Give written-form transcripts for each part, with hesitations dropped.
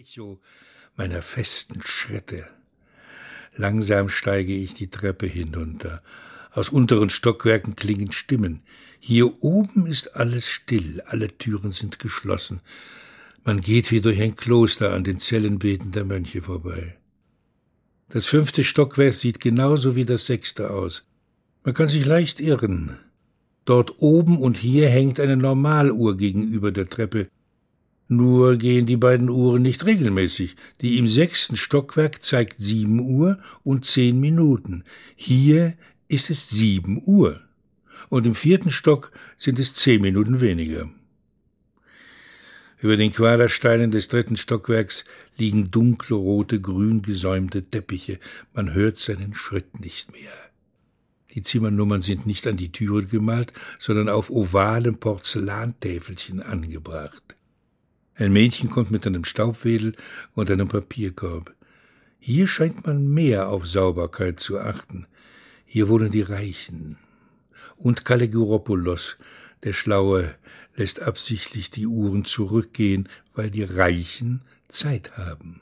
Echo meiner festen Schritte. Langsam steige ich die Treppe hinunter. Aus unteren Stockwerken klingen Stimmen. Hier oben ist alles still, alle Türen sind geschlossen. Man geht wie durch ein Kloster an den Zellenbeeten der Mönche vorbei. Das 5. Stockwerk sieht genauso wie das 6. aus. Man kann sich leicht irren. Dort oben und hier hängt eine Normaluhr gegenüber der Treppe. Nur gehen die beiden Uhren nicht regelmäßig. Die im 6. Stockwerk zeigt 7 Uhr und 10 Minuten. Hier ist es 7 Uhr. Und im 4. Stock sind es 10 Minuten weniger. Über den Quadersteinen des 3. Stockwerks liegen dunkle, rote, grün gesäumte Teppiche. Man hört seinen Schritt nicht mehr. Die Zimmernummern sind nicht an die Türe gemalt, sondern auf ovalen Porzellantäfelchen angebracht. Ein Mädchen kommt mit einem Staubwedel und einem Papierkorb. Hier scheint man mehr auf Sauberkeit zu achten. Hier wohnen die Reichen. Und Kalogeropoulos, der Schlaue, lässt absichtlich die Uhren zurückgehen, weil die Reichen Zeit haben.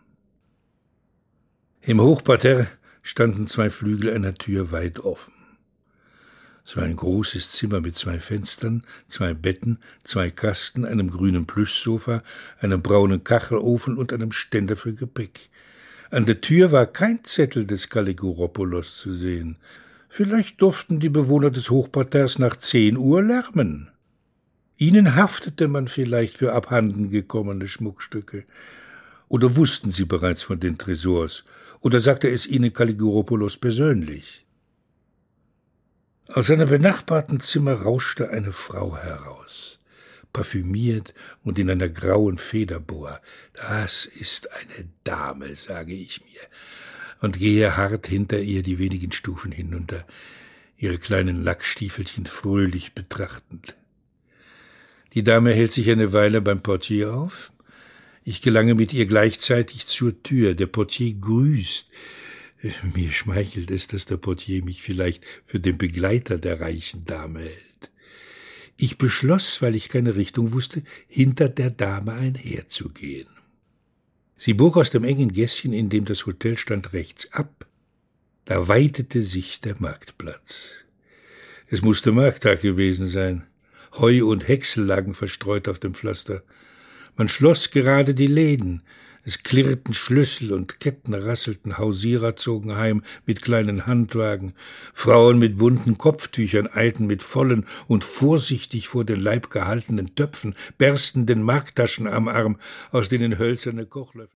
Im Hochparterre standen 2 Flügel einer Tür weit offen. Es war ein großes Zimmer mit 2 Fenstern, 2 Betten, 2 Kasten, einem grünen Plüschsofa, einem braunen Kachelofen und einem Ständer für Gepäck. An der Tür war kein Zettel des Kalogeropoulos zu sehen. Vielleicht durften die Bewohner des Hochparterres nach 10 Uhr lärmen. Ihnen haftete man vielleicht für abhanden gekommene Schmuckstücke. Oder wussten sie bereits von den Tresors? Oder sagte es ihnen Kalogeropoulos persönlich? Aus einem benachbarten Zimmer rauschte eine Frau heraus, parfümiert und in einer grauen Federboa. Das ist eine Dame, sage ich mir, und gehe hart hinter ihr die wenigen Stufen hinunter, ihre kleinen Lackstiefelchen fröhlich betrachtend. Die Dame hält sich eine Weile beim Portier auf. Ich gelange mit ihr gleichzeitig zur Tür. Der Portier grüßt. Mir schmeichelt es, dass der Portier mich vielleicht für den Begleiter der reichen Dame hält. Ich beschloss, weil ich keine Richtung wusste, hinter der Dame einherzugehen. Sie bog aus dem engen Gässchen, in dem das Hotel stand, rechts ab. Da weitete sich der Marktplatz. Es musste Markttag gewesen sein. Heu und Häcksel lagen verstreut auf dem Pflaster. Man schloss gerade die Läden. Es klirrten Schlüssel und Ketten rasselten, Hausierer zogen heim mit kleinen Handwagen, Frauen mit bunten Kopftüchern eilten mit vollen und vorsichtig vor den Leib gehaltenen Töpfen, berstenden Marktaschen am Arm, aus denen hölzerne Kochlöffel